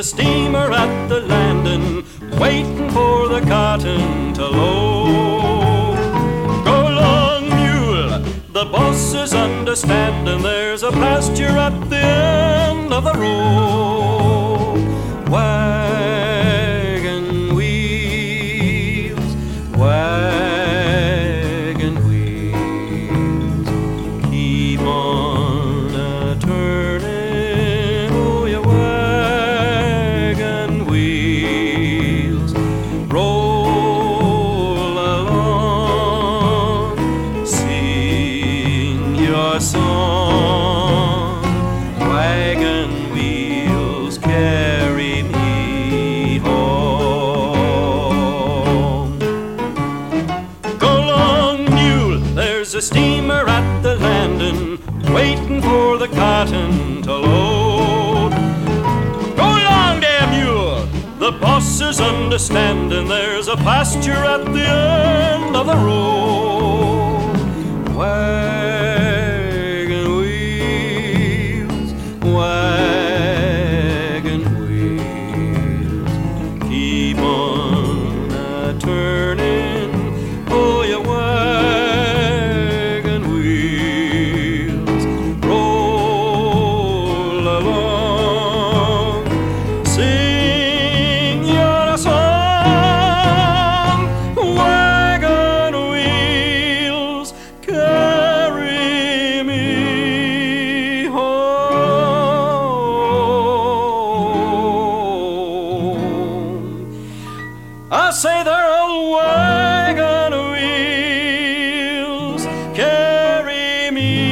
a steamer at the landing, waiting for the cotton to load. Go along, mule, the boss is understanding. There's a pasture at the end of the road. Wagon wheels, wagon wheels, keep on a-turning, oh, your wagon wheels. Roll along, sing your song, wagon wheels carry me home. Go along, mule, there's a steamer at the landing, waiting for the cotton to load. Go along there, mule, the boss is understanding. There's a pasture at the end of the road. Wagon wheels, wagon wheels, keep on a-turning, oh, your wagon wheels. Roll along, sing your song, wagon wheels carry me home. I say there are wagon wheels carry me